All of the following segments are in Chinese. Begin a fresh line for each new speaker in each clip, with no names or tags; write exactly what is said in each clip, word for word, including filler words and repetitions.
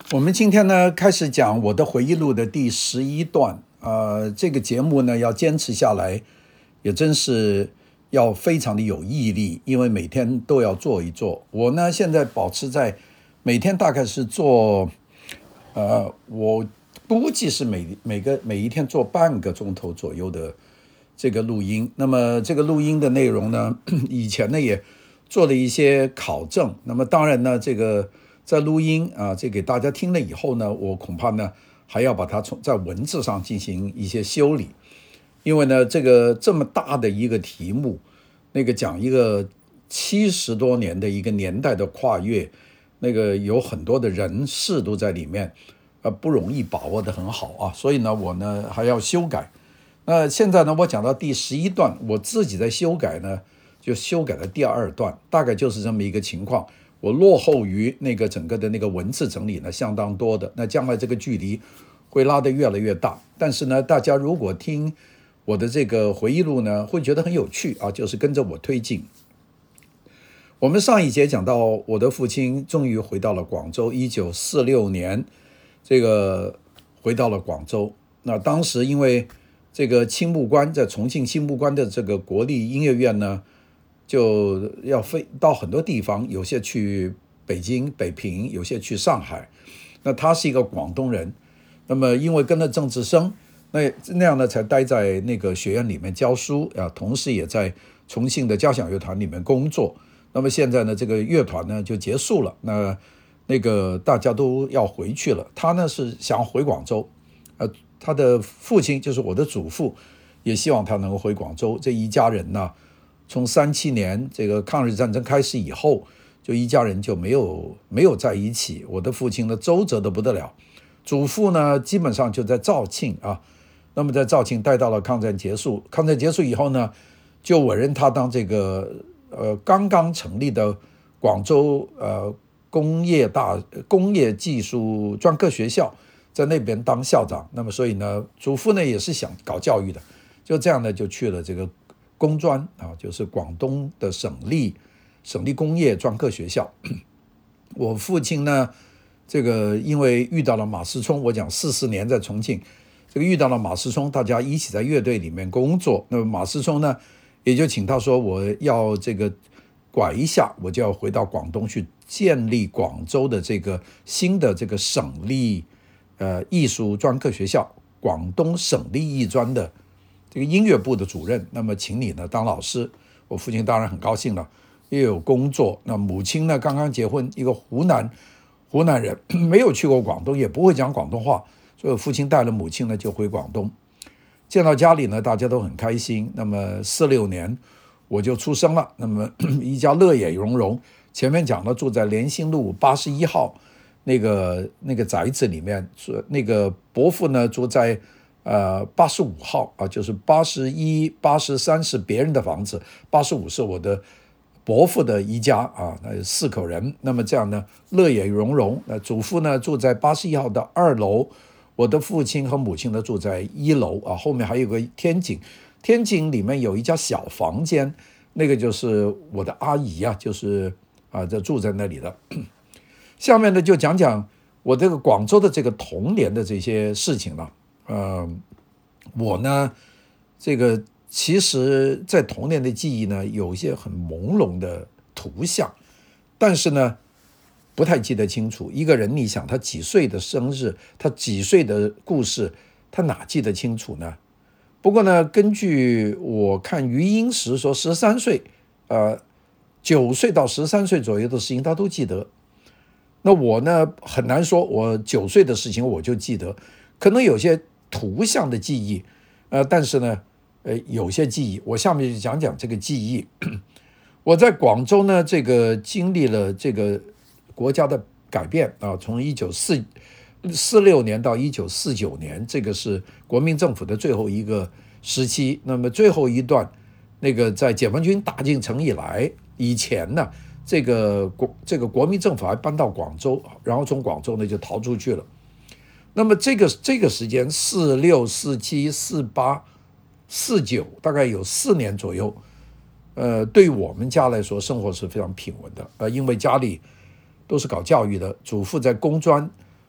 我们今天呢开始讲我的回忆录的第十一段，呃，这个节目呢要坚持下来，也真是要非常的有毅力，因为每天都要做一做。我呢现在保持在每天大概是做，呃，我估计是每每个每一天做半个钟头左右的这个录音。那么这个录音的内容呢，以前呢也做了一些考证。那么当然呢，这个在录音啊，这给大家听了以后呢，我恐怕呢还要把它从在文字上进行一些修理，因为呢这个这么大的一个题目，那个讲一个七十多年的一个年代的跨越，那个有很多的人事都在里面，呃不容易把握得很好啊，所以呢我呢还要修改。那现在呢我讲到第十一段，我自己在修改呢，就修改了第二段，大概就是这么一个情况。我落后于那个整个的那个文字整理呢相当多的，那将来这个距离会拉得越来越大。但是呢，大家如果听我的这个回忆录呢，会觉得很有趣啊，就是跟着我推进。我们上一节讲到我的父亲终于回到了广州，一九四六年这个回到了广州。那当时因为这个青木关，在重庆青木关的这个国立音乐院呢，就要飞到很多地方，有些去北京、北平，有些去上海。那他是一个广东人，那么因为跟了郑志生，那那样呢才待在那个学院里面教书啊，同时也在重庆的交响乐团里面工作。那么现在呢，这个乐团呢就结束了，那那个大家都要回去了。他呢是想回广州，呃，他的父亲就是我的祖父，也希望他能够回广州。这一家人呢，从三七年这个抗日战争开始以后，就一家人就没有没有在一起。我的父亲呢周折得不得了，祖父呢基本上就在肇庆啊，那么在肇庆待到了抗战结束。抗战结束以后呢，就委任他当这个呃刚刚成立的广州呃工业大工业技术专科学校，在那边当校长。那么所以呢，祖父呢也是想搞教育的，就这样呢就去了这个工专啊，就是广东的省立省立工业专科学校。我父亲呢，这个因为遇到了马思聪，我讲四四年在重庆，这个遇到了马思聪，大家一起在乐队里面工作。那么马思聪呢，也就请他说，我要这个拐一下，我就要回到广东去建立广州的这个新的这个省立呃艺术专科学校，广东省立艺专的这个音乐部的主任，那么请你呢当老师。我父亲当然很高兴了，又有工作。那母亲呢刚刚结婚，一个湖南湖南人，没有去过广东，也不会讲广东话，所以父亲带了母亲呢就回广东。见到家里呢大家都很开心。那么四六年我就出生了，那么一家乐也融融。前面讲了住在联兴路八十一号那个那个宅子里面，那个伯父呢住在呃，八十五号啊，就是八十一、八十三是别人的房子，八十五是我的伯父的一家啊，那四口人。那么这样呢，乐也融融。那祖父呢住在八十一号的二楼，我的父亲和母亲呢住在一楼啊，后面还有个天井，天井里面有一家小房间，那个就是我的阿姨啊，就是啊，就住在那里的。下面呢就讲讲我这个广州的这个童年的这些事情了。呃，我呢，这个其实在童年的记忆呢，有一些很朦胧的图像，但是呢，不太记得清楚。一个人，你想他几岁的生日，他几岁的故事，他哪记得清楚呢？不过呢，根据我看余英时说，十三岁，呃，九岁到十三岁左右的事情，他都记得。那我呢，很难说，我九岁的事情我就记得，可能有些图像的记忆，呃，但是呢，呃，有些记忆，我下面就讲讲这个记忆。我在广州呢，这个经历了这个国家的改变啊，从一九四四六年到一九四九年，这个是国民政府的最后一个时期。那么最后一段，那个在解放军打进城以来以前呢，这个国这个国民政府还搬到广州，然后从广州呢就逃出去了。那么这个这个时间，四六、四七、四八、四九，大概有四年左右。呃，对我们家来说，生活是非常平稳的。呃，因为家里都是搞教育的，祖父在工专，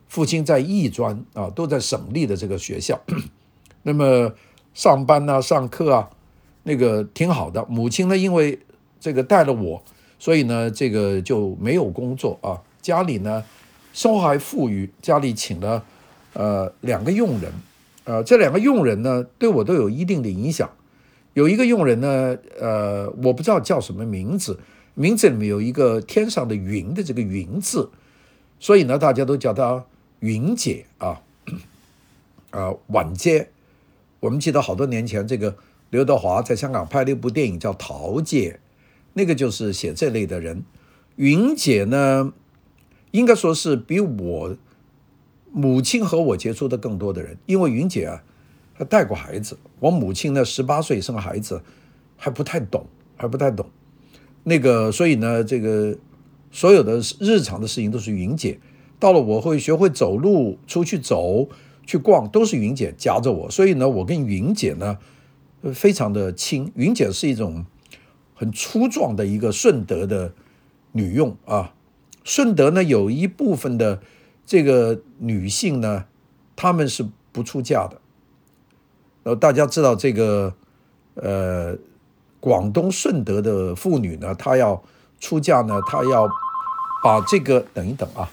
父亲在艺专啊，都在省立的这个学校，那么上班啊、上课啊，那个挺好的。母亲呢，因为这个带了我，所以呢，这个就没有工作啊。家里呢，生活还富裕，家里请了呃两个佣人，呃，这两个佣人呢，对我都有一定的影响。有一个佣人呢，呃，我不知道叫什么名字，名字里面有一个天上的云的这个云字，所以呢，大家都叫她云姐啊，啊，婉姐。我们记得好多年前，这个刘德华在香港拍了一部电影叫《桃姐》，那个就是写这类的人。云姐呢，应该说是比我母亲和我接触的更多的人，因为云姐啊，她带过孩子。我母亲呢，十八岁生孩子，还不太懂，还不太懂。那个，所以呢，这个所有的日常的事情都是云姐。到了我会学会走路，出去走，去逛，都是云姐夹着我。所以呢，我跟云姐呢，非常的亲。云姐是一种很粗壮的一个顺德的女佣啊。顺德呢，有一部分的这个女性呢，她们是不出嫁的。呃，大家知道这个呃，广东顺德的妇女呢，她要出嫁呢，她要把这个等一等啊，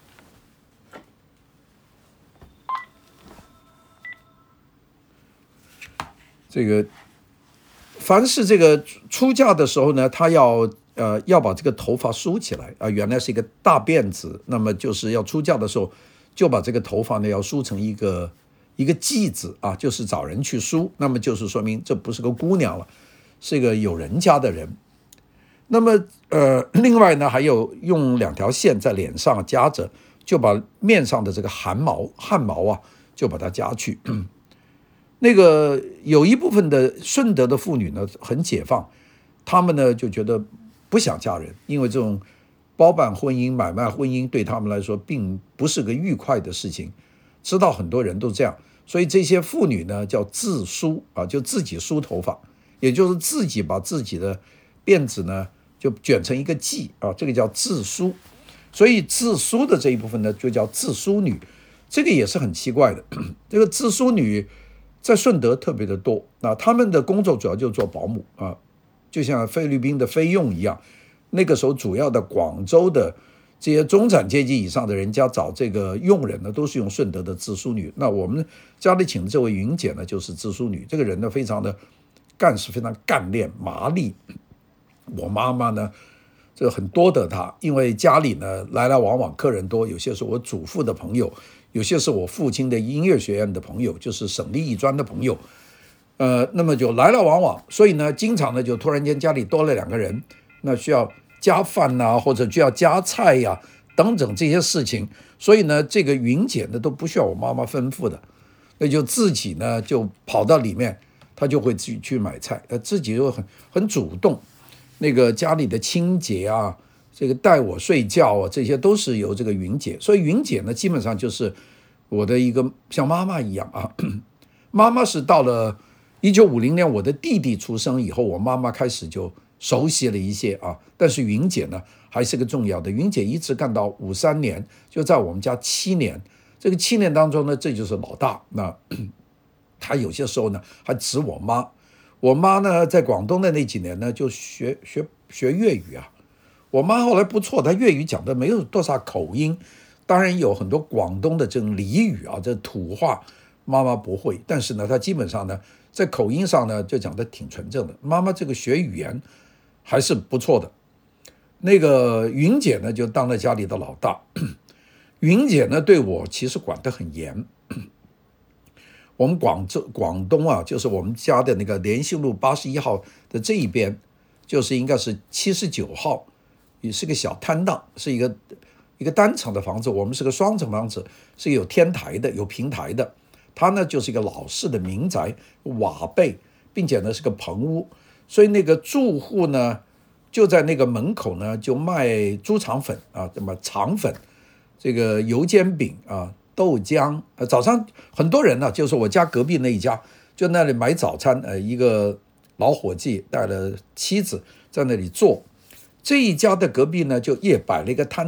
这个凡是这个出嫁的时候呢，她要呃要把这个头发梳起来啊，原来是一个大辫子，那么就是要出嫁的时候就把这个头发呢要梳成一个一个髻子啊，就是找人去梳，那么就是说明这不是个姑娘了，是一个有人家的人。那么呃，另外呢，还有用两条线在脸上夹着，就把面上的这个汗毛汗毛啊，就把它夹去。那个有一部分的顺德的妇女呢，很解放，她们呢就觉得不想嫁人，因为这种包办婚姻、买卖婚姻对他们来说并不是个愉快的事情。知道很多人都这样，所以这些妇女呢叫自梳啊，就自己梳头发，也就是自己把自己的辫子呢就卷成一个髻啊，这个叫自梳。所以自梳的这一部分呢就叫自梳女，这个也是很奇怪的。这个自梳女在顺德特别的多，那他们的工作主要就是做保姆啊，就像菲律宾的菲佣一样。那个时候主要的广州的这些中产阶级以上的人家找这个佣人呢，都是用顺德的自梳女。那我们家里请的这位云姐呢，就是自梳女。这个人呢，非常的干事，非常干练麻利。我妈妈呢，这很多得她，因为家里呢来来往往客人多，有些是我祖父的朋友，有些是我父亲的音乐学院的朋友，就是省立艺专的朋友。呃，那么就来来往往，所以呢，经常呢就突然间家里多了两个人，那需要加饭呐、啊，或者就要加菜呀、啊、等等这些事情，所以呢，这个云姐呢都不需要我妈妈吩咐的，那就自己呢就跑到里面，她就会自己去买菜，呃，自己又很很主动，那个家里的清洁啊，这个带我睡觉啊，这些都是由这个云姐，所以云姐呢基本上就是我的一个像妈妈一样啊。妈妈是到了一九五零年我的弟弟出生以后，我妈妈开始就熟悉了一些啊，但是云姐呢还是个重要的。云姐一直干到五三年，就在我们家七年。这个七年当中呢，这就是老大。那她有些时候呢还指我妈。我妈呢在广东的那几年呢就学学学粤语啊。我妈后来不错，她粤语讲的没有多少口音，当然有很多广东的这种俚语啊，这土话妈妈不会，但是呢她基本上呢在口音上呢就讲的挺纯正的。妈妈这个学语言还是不错的。那个云姐呢就当了家里的老大。云姐呢对我其实管得很严。我们广州广东啊，就是我们家的那个联兴路八十一号的这一边，就是应该是七十九号，也是个小摊档，是一个一个单层的房子，我们是个双层房子，是有天台的，有平台的。它呢就是一个老式的民宅，瓦背，并且呢是个棚屋，所以那个住户呢就在那个门口呢就卖猪肠粉啊，什么肠粉，这个油煎饼啊，豆浆。呃，早上很多人呢、啊，就是我家隔壁那一家，就那里买早餐。呃，一个老伙计带了妻子在那里做。这一家的隔壁呢，就也摆了一个摊档，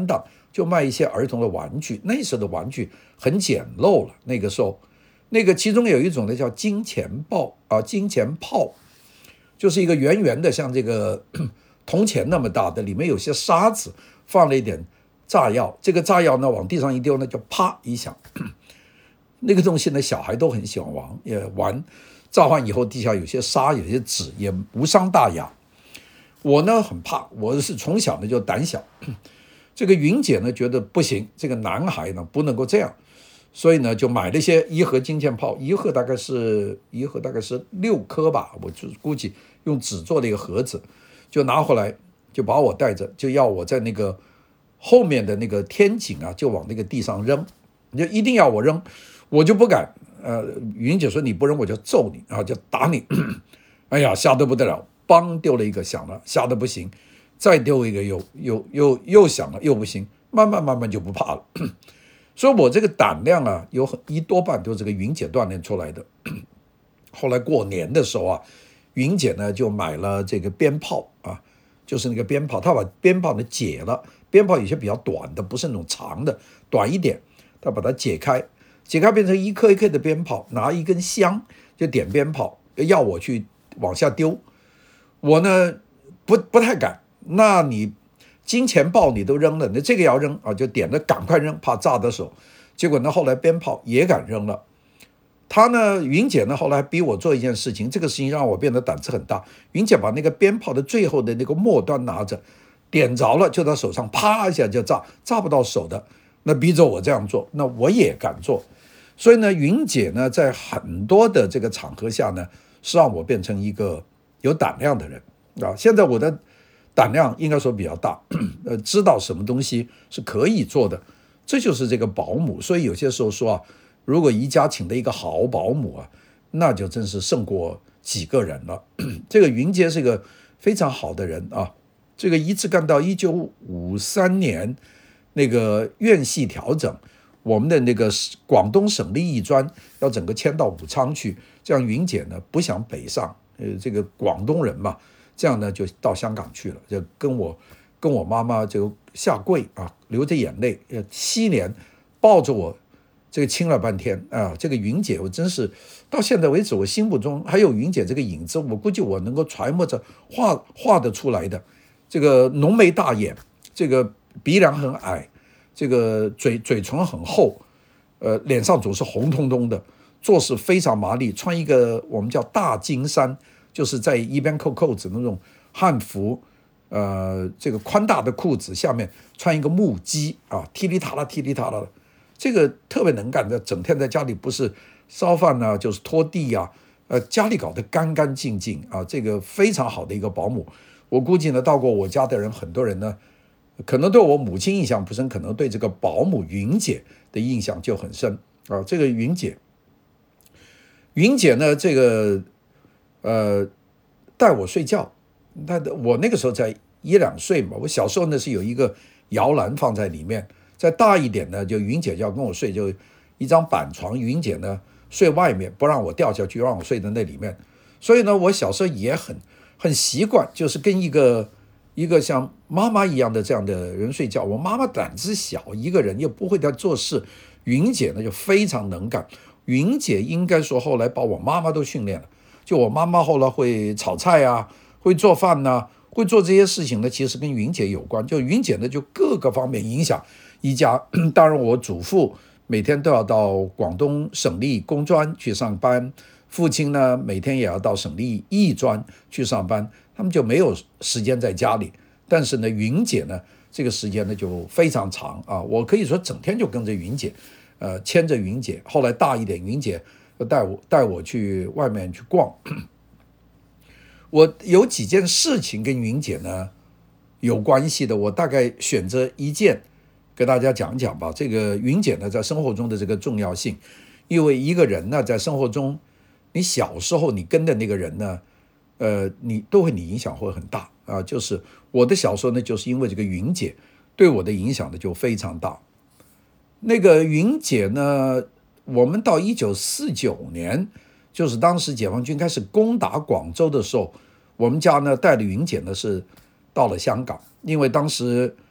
就卖一些儿童的玩具。那时候的玩具很简陋了，那个时候，那个其中有一种呢叫金钱豹啊，金钱炮，就是一个圆圆的，像这个铜钱那么大的，里面有些沙子，放了一点炸药。这个炸药呢往地上一丢呢，就啪一响。那个东西呢，小孩都很喜欢玩，也玩。炸完以后，地下有些沙，有些纸，也无伤大雅。我呢很怕，我是从小呢就胆小。这个云姐呢觉得不行，这个男孩呢不能够这样，所以呢就买了一些一盒金钱炮，一盒大概是一盒大概是六颗吧，我就估计用纸做的一个盒子，就拿回来，就把我带着，就要我在那个后面的那个天井啊，就往那个地上扔，就一定要我扔，我就不敢。呃，云姐说你不扔我就揍你啊，就打你。哎呀，吓得不得了，梆丢了一个响了，吓得不行，再丢一个又又又又响了，又不行，慢慢慢慢就不怕了。所以我这个胆量啊，有很一多半都是这个云姐锻炼出来的。后来过年的时候啊，云姐呢就买了这个鞭炮啊，就是那个鞭炮，她把鞭炮呢解了，鞭炮有些比较短的，不是那种长的，短一点，她把它解开。解开变成一颗一颗的鞭炮，拿一根香就点鞭炮，要我去往下丢，我呢不不太敢。那你金钱豹你都扔了，那这个要扔啊，就点了赶快扔，怕炸的手。结果呢，后来鞭炮也敢扔了。他呢，云姐呢，后来逼我做一件事情，这个事情让我变得胆子很大。云姐把那个鞭炮的最后的那个末端拿着，点着了就在手上啪一下就炸，炸不到手的。那逼着我这样做，那我也敢做。所以呢，云姐呢，在很多的这个场合下呢，是让我变成一个有胆量的人啊。现在我的胆量应该说比较大，呃，知道什么东西是可以做的，这就是这个保姆。所以有些时候说啊，如果宜家请的一个好保姆啊，那就真是胜过几个人了。这个云姐是一个非常好的人啊，这个一直干到一九五三年那个院系调整。我们的那个广东省立艺专要整个迁到武昌去，这样云姐呢不想北上，呃，这个广东人嘛，这样呢就到香港去了，就跟我跟我妈妈就下跪啊，流着眼泪，呃，七年抱着我，这个亲了半天啊。这个云姐，我真是到现在为止，我心目中还有云姐这个影子，我估计我能够揣摩着画画得出来的。这个浓眉大眼，这个鼻梁很矮。这个嘴嘴唇很厚，呃，脸上总是红彤彤的，做事非常麻利，穿一个我们叫大金衫，就是在一边扣扣子那种汉服，呃，这个宽大的裤子下面穿一个木屐啊，踢里塔啦踢里塔啦的，这个特别能干的，整天在家里不是烧饭呢、啊，就是拖地啊，呃，家里搞得干干净净啊，这个非常好的一个保姆。我估计呢，到过我家的人，很多人呢。可能对我母亲印象不深，可能对这个保姆云姐的印象就很深啊。这个云姐，云姐呢，这个呃带我睡觉，那我那个时候才一两岁嘛，我小时候呢是有一个摇篮放在里面，再大一点呢，就云姐就要跟我睡，就一张板床，云姐呢睡外面，不让我掉下去，让我睡在那里面。所以呢，我小时候也很很习惯，就是跟一个。一个像妈妈一样的这样的人睡觉，我妈妈胆子小，一个人又不会在做事。云姐呢就非常能干，云姐应该说后来把我妈妈都训练了。就我妈妈后来会炒菜啊，会做饭呐、啊，会做这些事情呢，其实跟云姐有关。就云姐呢就各个方面影响一家。当然我祖父每天都要到广东省立工专去上班，父亲呢每天也要到省立艺专去上班。他们就没有时间在家里，但是呢，云姐呢，这个时间呢就非常长啊。我可以说整天就跟着云姐，呃，牵着云姐。后来大一点，云姐带我带我去外面去逛。我有几件事情跟云姐呢有关系的，我大概选择一件跟大家讲讲吧。这个云姐呢，在生活中的这个重要性，因为一个人呢，在生活中，你小时候你跟的那个人呢。呃，你都会你影响会很大啊。就是我的小时候呢，就是因为这个云姐对我的影响呢就非常大。那个云姐呢，我们到一九四九年，就是当时解放军开始攻打广州的时候，我们家呢带着云姐呢是到了香港，因为当时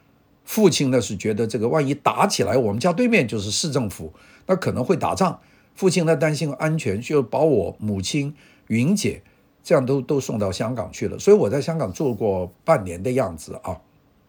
父亲呢是觉得这个万一打起来，我们家对面就是市政府，那可能会打仗。父亲呢担心安全，就把我母亲云姐这样都都送到香港去了。所以我在香港住过半年的样子啊。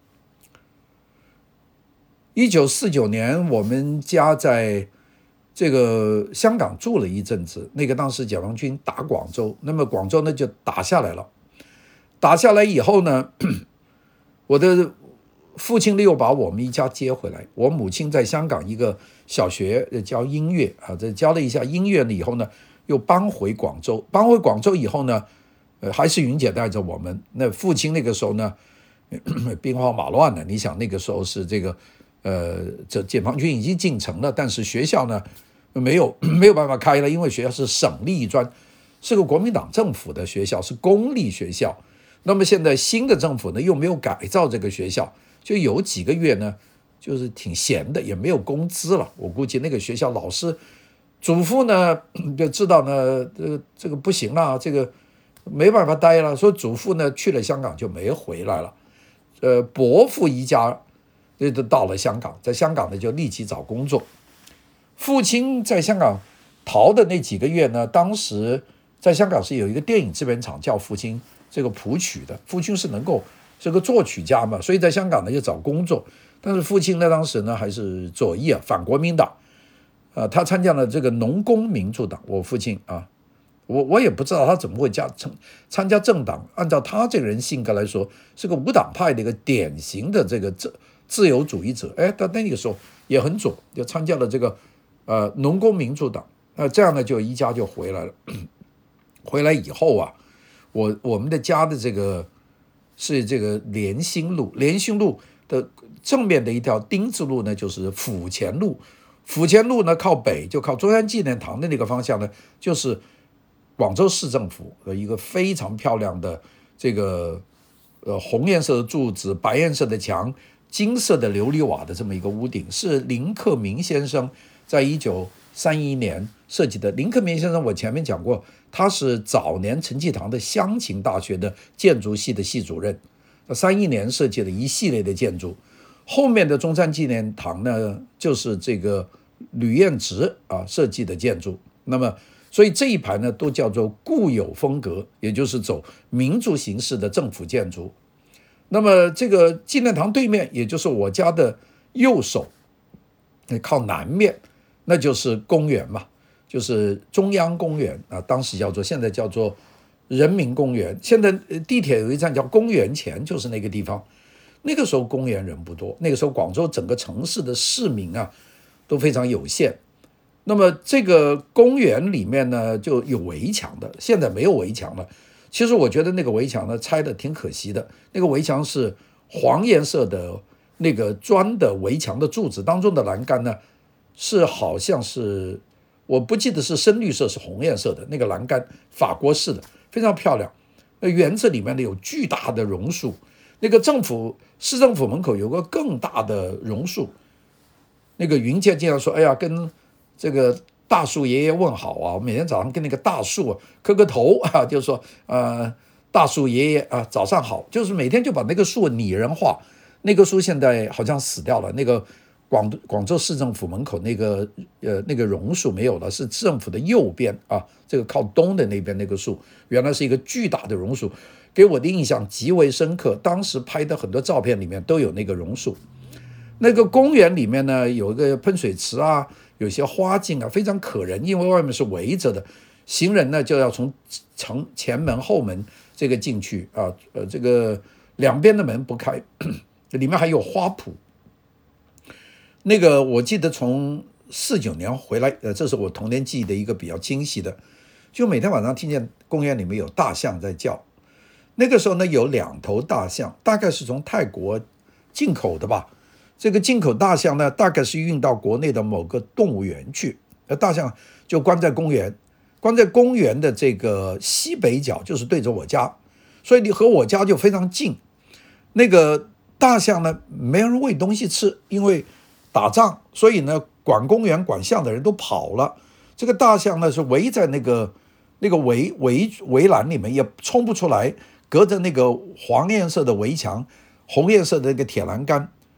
一九四九年，我们家在这个香港住了一阵子。那个当时解放军打广州，那么广州呢就打下来了。打下来以后呢，我的父亲呢又把我们一家接回来。我母亲在香港一个小学教音乐啊，这教了一下音乐了以后呢，又搬回广州。搬回广州以后呢，呃，还是云姐带着我们。那父亲那个时候呢，兵荒马乱的，你想那个时候是这个。呃，这解放军已经进城了，但是学校呢没有没有办法开了，因为学校是省立专，是个国民党政府的学校，是公立学校。那么现在新的政府呢又没有改造这个学校，就有几个月呢就是挺闲的，也没有工资了。我估计那个学校老师祖父呢就知道呢，这个这个不行了，这个没办法待了，所以祖父呢去了香港就没回来了。呃，伯父一家。就到了香港，在香港呢就立即找工作。父亲在香港逃的那几个月呢，当时在香港是有一个电影制片厂叫父亲这个谱曲的，父亲是能够是个作曲家嘛，所以在香港呢就找工作。但是父亲呢当时呢还是左翼啊，反国民党，呃，他参加了这个农工民主党。我父亲啊，我我也不知道他怎么会加参参加政党。按照他这个人性格来说，是个无党派的一个典型的这个自自由主义者。哎，他那个时候也很左，就参加了这个呃农工民主党。那、呃、这样呢，就一家就回来了。回来以后啊，我我们的家的这个是这个联兴路，联兴路的正面的一条丁字路呢，就是府前路。府前路呢靠北，就靠中山纪念堂的那个方向呢，就是广州市政府的一个非常漂亮的这个呃红颜色的柱子，白颜色的墙，金色的琉璃瓦的这么一个屋顶，是林克明先生在一九三一年设计的。林克明先生我前面讲过，他是早年陈济棠的湘琴大学的建筑系的系主任，三一年设计了一系列的建筑。后面的中山纪念堂呢，就是这个吕彦直啊设计的建筑。那么所以这一排呢都叫做固有风格，也就是走民族形式的政府建筑。那么这个纪念堂对面，也就是我家的右手，靠南面，那就是公园嘛，就是中央公园啊，当时叫做，现在叫做人民公园。现在地铁有一站叫公园前，就是那个地方。那个时候公园人不多，那个时候广州整个城市的市民啊都非常有限。那么这个公园里面呢就有围墙的，现在没有围墙了。其实我觉得那个围墙呢拆的挺可惜的，那个围墙是黄颜色的那个砖的围墙的柱子，当中的栏杆呢是好像是我不记得是深绿色是红颜色的那个栏杆，法国式的，非常漂亮。那园子里面呢有巨大的榕树，那个政府市政府门口有个更大的榕树。那个云姐经常说，哎呀，跟这个大树爷爷问好啊！我每天早上跟那个大树磕个头啊，就是说，呃，大树爷爷啊，早上好，就是每天就把那个树拟人化。那个树现在好像死掉了，那个广广州市政府门口那个呃那个榕树没有了，是市政府的右边啊，这个靠东的那边那个树，原来是一个巨大的榕树，给我的印象极为深刻。当时拍的很多照片里面都有那个榕树。那个公园里面呢，有一个喷水池啊。有些花径啊非常可人，因为外面是围着的，行人呢就要从城前门后门这个进去啊，呃，这个两边的门不开，里面还有花圃。那个我记得从四九年回来，呃，这是我童年记忆的一个比较清晰的，就每天晚上听见公园里面有大象在叫。那个时候呢有两头大象，大概是从泰国进口的吧。这个进口大象呢，大概是运到国内的某个动物园去，而大象就关在公园，关在公园的这个西北角，就是对着我家，所以你和我家就非常近。那个大象呢，没人喂东西吃，因为打仗，所以呢，管公园管象的人都跑了。这个大象呢是围在那个那个围围围栏里面，也冲不出来，隔着那个黄颜色的围墙，红颜色的那个铁栏杆。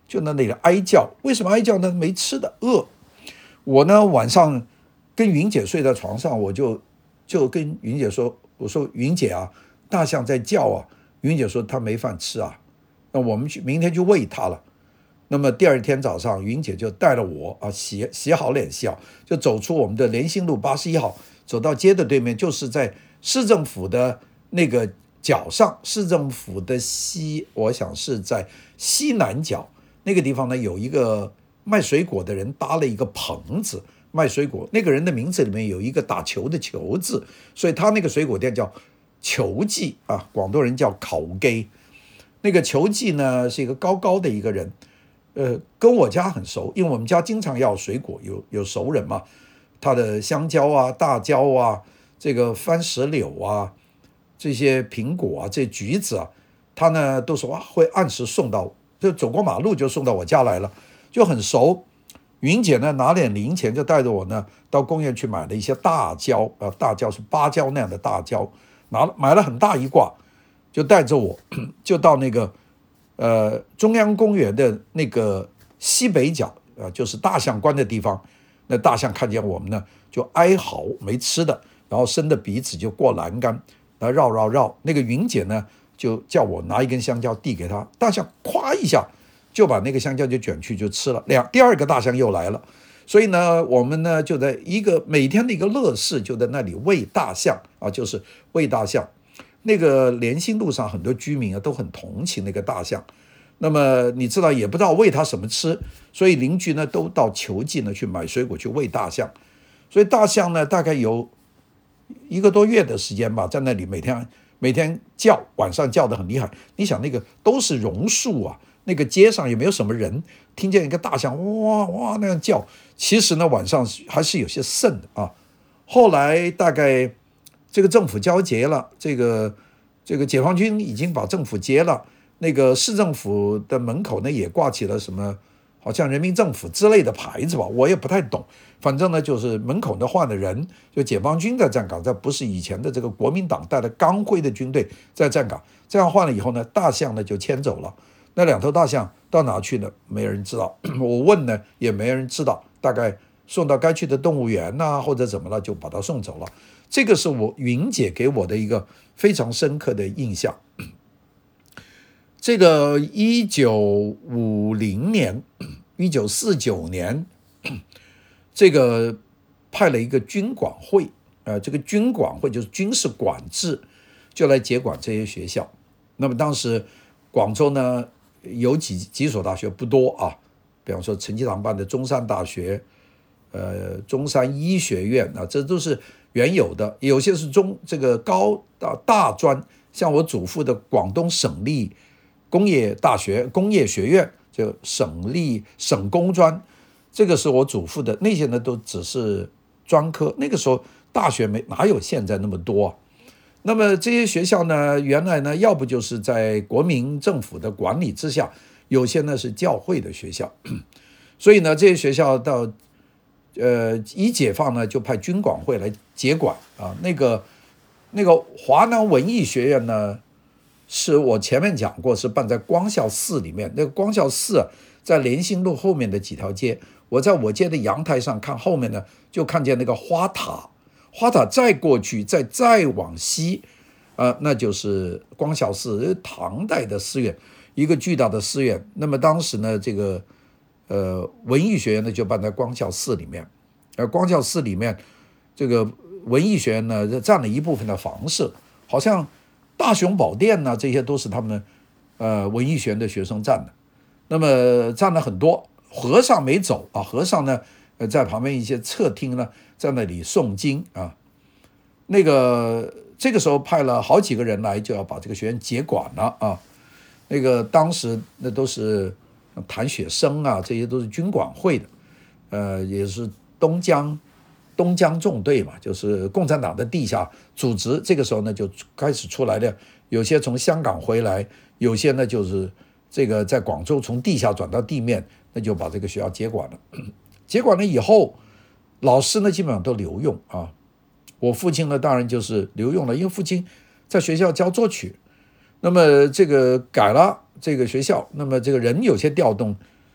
就在那里哀叫。为什么哀叫呢？没吃的，饿。我呢晚上跟云姐睡在床上，我就就跟云姐说，我说云姐啊，大象在叫啊。云姐说她没饭吃啊，那我们去明天就喂它了。那么第二天早上，云姐就带了我啊洗洗好脸洗好，就走出我们的联兴路八十一号，走到街的对面，就是在市政府的那个角上，市政府的西，我想是在西南角那个地方呢，有一个卖水果的人搭了一个棚子卖水果，那个人的名字里面有一个打球的球字，所以他那个水果店叫球记啊，广东人叫烤鸡。那个球记呢是一个高高的一个人，呃，跟我家很熟，因为我们家经常要水果，有有熟人嘛。他的香蕉啊、大蕉啊、这个番石榴啊、这些苹果啊、这些橘子啊，他呢都说啊会按时送到，就走过马路就送到我家来了，就很熟。云姐呢拿点零钱就带着我呢到公园去买了一些大蕉啊，大蕉是芭蕉那样的大蕉，拿了买了很大一挂，就带着我就到那个呃中央公园的那个西北角啊、呃，就是大象关的地方。那大象看见我们呢，就哀嚎，没吃的，然后伸着鼻子就过栏杆，然后绕绕绕。那个云姐呢，就叫我拿一根香蕉递给她，大象咵一下就把那个香蕉就卷去就吃了。两第二个大象又来了，所以呢，我们呢就在一个每天的一个乐事，就在那里喂大象啊，就是喂大象。那个联兴路上很多居民啊都很同情那个大象。那么你知道也不知道喂它什么吃，所以邻居呢都到球记呢去买水果去喂大象，所以大象呢大概有一个多月的时间吧，在那里每天每天叫，晚上叫得很厉害。你想那个都是榕树啊，那个街上也没有什么人，听见一个大象哇哇那样叫，其实呢晚上还是有些瘆的啊。后来大概这个政府交接了，这个这个解放军已经把政府接了。那个市政府的门口呢也挂起了什么好像人民政府之类的牌子吧，我也不太懂，反正呢就是门口呢换了人，就解放军在站岗，这不是以前的这个国民党带了钢盔的军队在站岗。这样换了以后呢，大象呢就牵走了。那两头大象到哪去呢？没人知道，我问呢也没人知道，大概送到该去的动物园呐、啊，或者怎么了，就把它送走了。这个是我云姐给我的一个非常深刻的印象。这个一九五零年、一九四九年，这个派了一个军管会，呃，这个军管会就是军事管制，就来接管这些学校。那么当时广州呢有几几所大学不多啊，比方说陈其堂办的中山大学，呃，中山医学院啊，这都是原有的，有些是中这个高大大专，像我祖父的广东省立工业大学、工业学院，就省立省工专，这个是我祖父的，那些呢都只是专科。那个时候大学没哪有现在那么多啊。那么这些学校呢，原来呢要不就是在国民政府的管理之下，有些呢是教会的学校，所以呢这些学校到呃一解放呢就派军管会来接管啊。那个那个华南文艺学院呢，是我前面讲过，是办在光孝寺里面。那个光孝寺啊，在联兴路后面的几条街，我在我街的阳台上看后面呢，就看见那个花塔，花塔再过去，再再往西，呃，那就是光孝寺，唐代的寺院，一个巨大的寺院。那么当时呢，这个呃文艺学院呢就办在光孝寺里面，而光孝寺里面这个文艺学院呢占了一部分的房舍，好像大雄宝殿呢，这些都是他们呃文艺学院的学生占的。那么占了很多，和尚没走啊，和尚呢呃在旁边一些侧厅呢，在那里诵经啊。那个这个时候派了好几个人来，就要把这个学院接管了啊。那个当时那都是谭雪生啊，这些都是军管会的，呃，也是东江东江纵队嘛，就是共产党的地下组织。这个时候呢，就开始出来的，有些从香港回来，有些呢就是这个在广州从地下转到地面，那就把这个学校接管了。接管了以后，老师呢基本上都留用啊。我父亲呢当然就是留用了，因为父亲在学校教作曲。那么这个改了这个学校，那么这个人有些调动，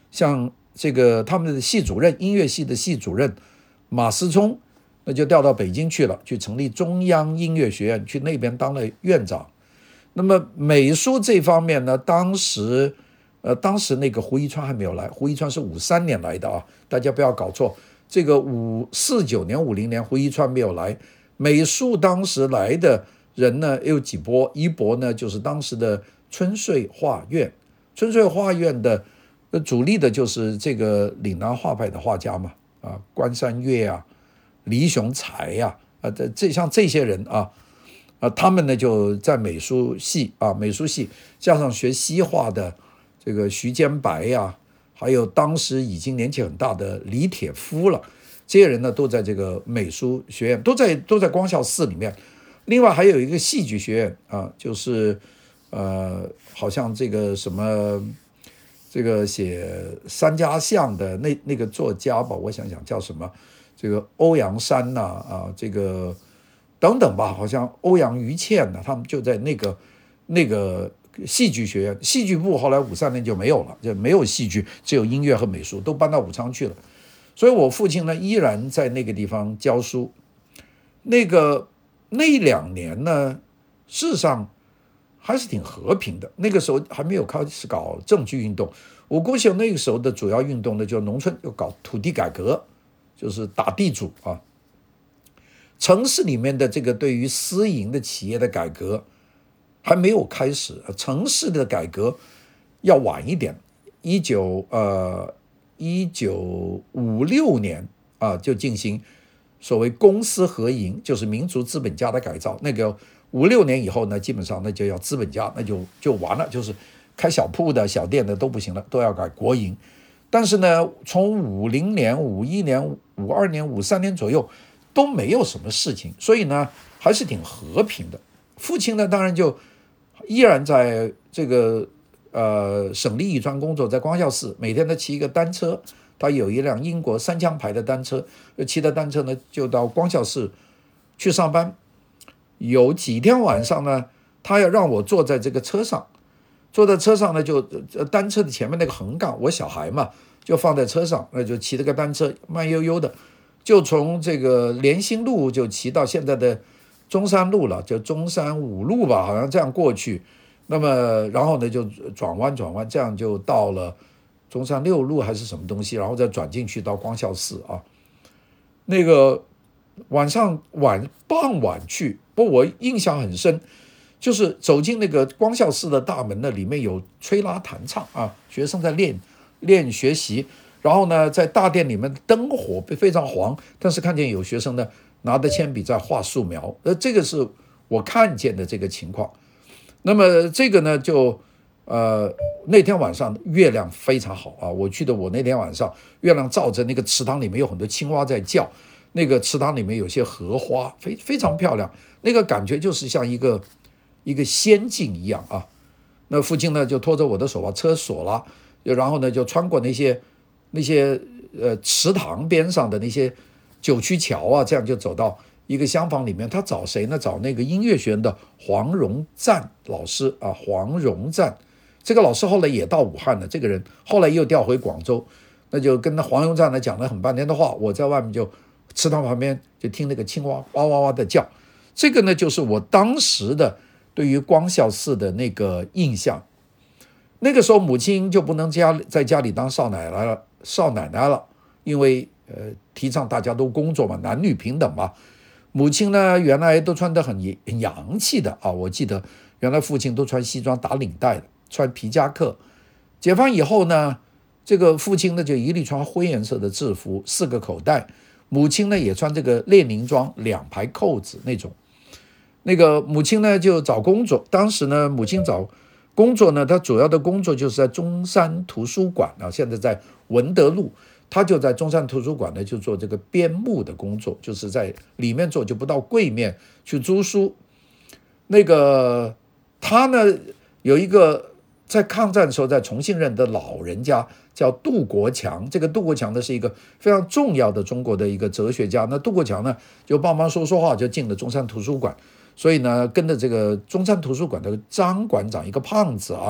像这个他们的系主任，音乐系的系主任马思聪，那就调到北京去了，去成立中央音乐学院，去那边当了院长。那么美术这方面呢，当时呃，当时那个胡一川还没有来，胡一川是五三年来的啊，大家不要搞错。这个五四九年、五零年，胡一川没有来。美术当时来的人呢有几波，一波呢就是当时的春穗画院，春穗画院的主力的就是这个岭南画派的画家嘛，啊，关山月啊，李雄才呀、啊，啊，这这像这些人啊。啊，他们呢就在美术系啊，美术系加上学西画的这个徐坚白呀、啊，还有当时已经年纪很大的李铁夫了，这些人呢都在这个美术学院，都在都在光孝寺里面。另外还有一个戏剧学院啊，就是呃，好像这个什么这个写三家巷的那那个作家吧，我想想叫什么，这个欧阳山呐 啊, 啊，这个。等等吧，好像欧阳予倩呢，他们就在那个那个戏剧学院，戏剧部后来五三年就没有了，就没有戏剧，只有音乐和美术，都搬到武昌去了。所以我父亲呢依然在那个地方教书。那个那两年呢，事实上还是挺和平的。那个时候还没有开始搞政治运动，我估计那个时候的主要运动呢，就农村要搞土地改革，就是打地主啊。城市里面的这个对于私营的企业的改革还没有开始，城市的改革要晚一点，一九呃一九五六年啊就进行所谓公私合营，就是民族资本家的改造。那个五六年以后呢，基本上那就要资本家，那就就完了，就是开小铺的小店的都不行了，都要改国营。但是呢，从五零年、五一年、五二年、五三年左右。都没有什么事情，所以呢还是挺和平的。父亲呢当然就依然在这个呃省立艺专工作，在光孝寺，每天他骑一个单车，他有一辆英国三枪牌的单车，骑的单车呢就到光孝寺去上班。有几天晚上呢，他要让我坐在这个车上，坐在车上呢就单车的前面那个横杠，我小孩嘛就放在车上，那就骑这个单车慢悠悠的。就从这个联兴路就骑到现在的中山路了，就中山五路吧，好像这样过去。那么然后呢就转弯转弯，这样就到了中山六路还是什么东西，然后再转进去到光孝寺啊。那个晚上晚傍晚去，不过我印象很深，就是走进那个光孝寺的大门呢，里面有吹拉弹唱啊，学生在练练学习。然后呢，在大殿里面灯火非常黄，但是看见有学生呢拿着铅笔在画素描，呃，这个是我看见的这个情况。那么这个呢，就呃那天晚上月亮非常好啊，我记得我那天晚上月亮照着那个池塘里面有很多青蛙在叫，那个池塘里面有些荷花，非非常漂亮，那个感觉就是像一个一个仙境一样啊。那父亲呢就拖着我的手把车锁了，然后呢就穿过那些。那些呃池塘边上的那些九曲桥啊，这样就走到一个厢房里面。他找谁呢？找那个音乐学院的黄荣赞老师啊，黄荣赞这个老师后来也到武汉了，这个人后来又调回广州，那就跟那黄荣赞呢讲了很半天的话。我在外面就池塘旁边就听那个青蛙哇哇哇的叫，这个呢就是我当时的对于光孝寺的那个印象。那个时候母亲就不能家在家里当少奶奶了。少奶奶了，因为呃提倡大家都工作嘛，男女平等嘛。母亲呢原来都穿得很很洋气的啊，我记得原来父亲都穿西装打领带的，穿皮夹克。解放以后呢，这个父亲呢就一律穿灰颜色的制服，四个口袋。母亲呢也穿这个列宁装，两排扣子那种。那个母亲呢就找工作，当时呢母亲找工作呢，她主要的工作就是在中山图书馆啊，现在在文德路，她就在中山图书馆呢就做这个编目的工作，就是在里面做，就不到柜面去租书。那个她呢有一个在抗战的时候在重庆认的老人家叫杜国强，这个杜国强呢是一个非常重要的中国的一个哲学家。那杜国强呢就帮忙说说话，就进了中山图书馆。所以呢，跟着这个中山图书馆的张馆长，一个胖子啊，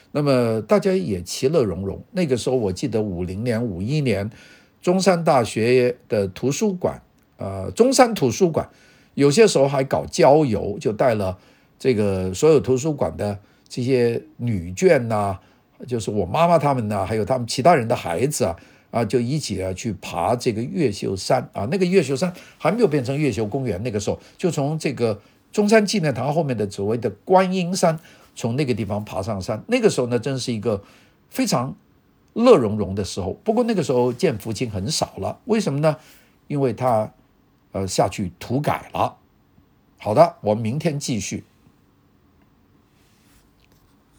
那么大家也其乐融融。那个时候我记得五零年、五一年，中山大学的图书馆，呃，中山图书馆有些时候还搞郊游，就带了这个所有图书馆的这些女眷呐、啊，就是我妈妈他们呐、啊，还有他们其他人的孩子啊，啊，就一起啊去爬这个越秀山啊。那个越秀山还没有变成越秀公园，那个时候就从这个中山纪念堂后面的所谓的观音山，从那个地方爬上山。那个时候呢，真是一个非常乐融融的时候。不过那个时候见福清很少了，为什么呢？因为他呃下去土改了。好的，我们明天继续。